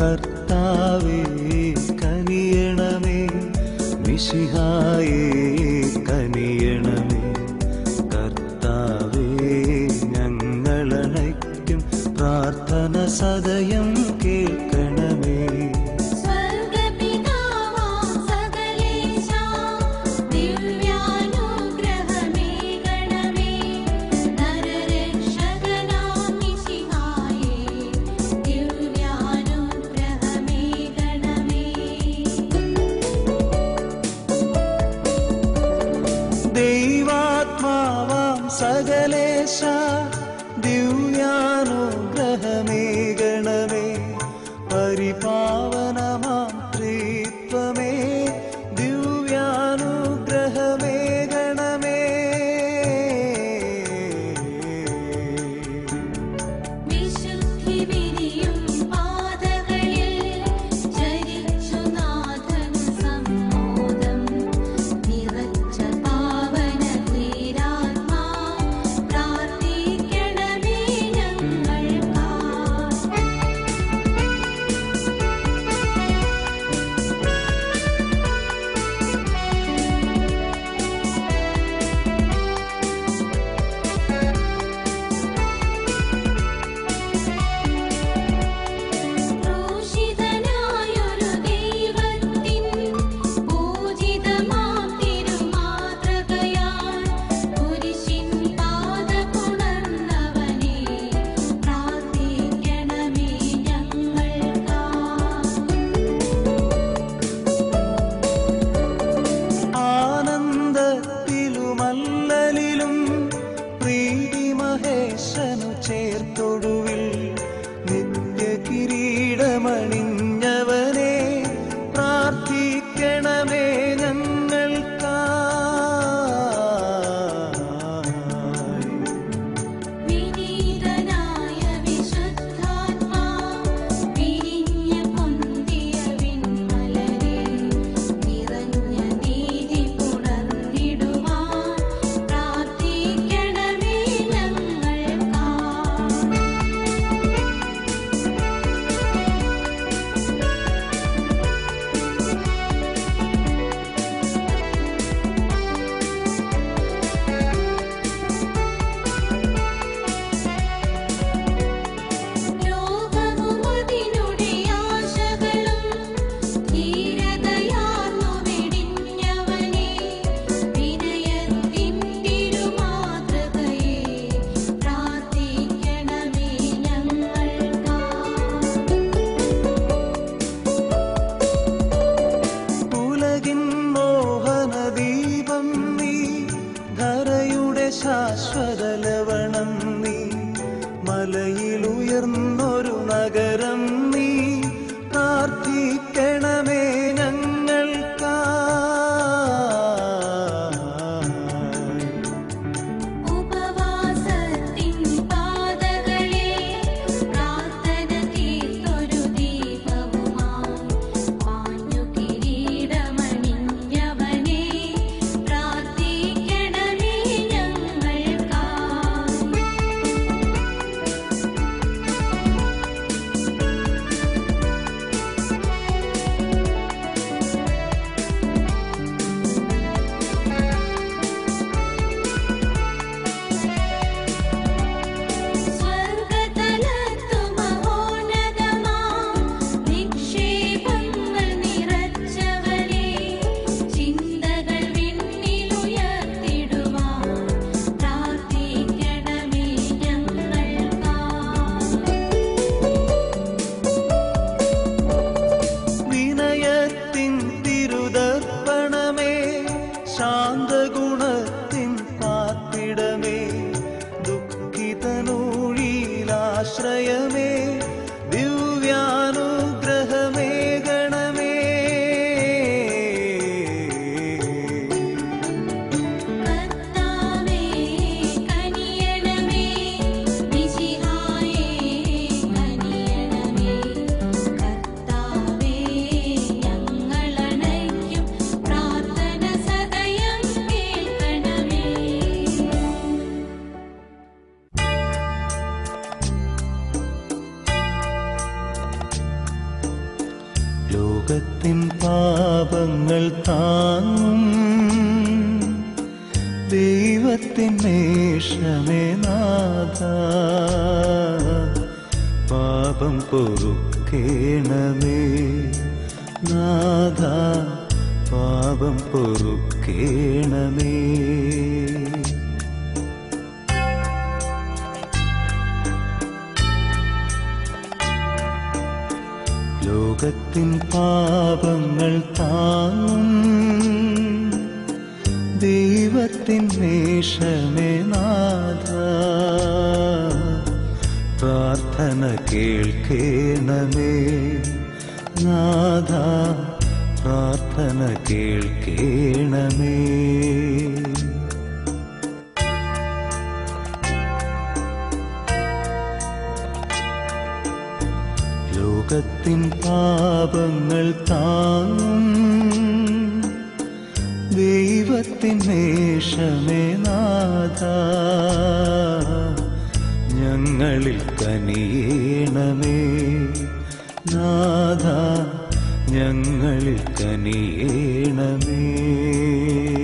കർത്താവേ കനിയണമേ, മിശിഹായേ കനിയണമേ. കർത്താവേ ഞങ്ങളണയ്ക്കും പ്രാർത്ഥന സദയം കേൾക്കണമേ. ദൈവാത്മാവാം സകലേശ ദിവ്യാനുഗ്രഹമേ ഗണമേ. പരിപാവനമാം ത്രിത്വമേ ദിവ്യാനുഗ്രഹമേ ഗണമേ. ആനന്ദത്തിലുമല്ലലിലും പ്രീതി മഹേശനു ചേർത്തൊടുവിൽ നിത്യ കിരീടമണിഞ്ഞവനെ പ്രാർത്ഥിക്കണമേ ഞങ്ങൾക്കായി. മോഹനദീപം നീ, ധരയുടെ ശാശ്വത ലവണം നീ, മലയിലുയർന്നൊരു നഗരം നീ, പ്രാർത്ഥിക്കണമേ ഞങ്ങൾക്കായി. ലോകത്തിൻ പാപങ്ങൾ താങ്ങും ദൈവത്തിൻ മേഷമേ നാഥ, പാപം പൊറുക്കേണമേ നാഥ, പാപം പൊറുക്കേണമേ. ലോകത്തിൻ പാപങ്ങൾ താങ്ങും ദൈവത്തിൻ മേഷമേ നാഥ, പ്രാർത്ഥന കേൾക്കേണമേ നാഥ, പ്രാർത്ഥന കേൾക്കേണമേ. ലോകത്തിൻ പാപങ്ങൾ താങ്ങും ദൈവത്തിൻ മേഷമേ നാഥ, ഞങ്ങളിൽ കനിയേണമേ നാഥ, ഞങ്ങളിൽ കനിയേണമേ.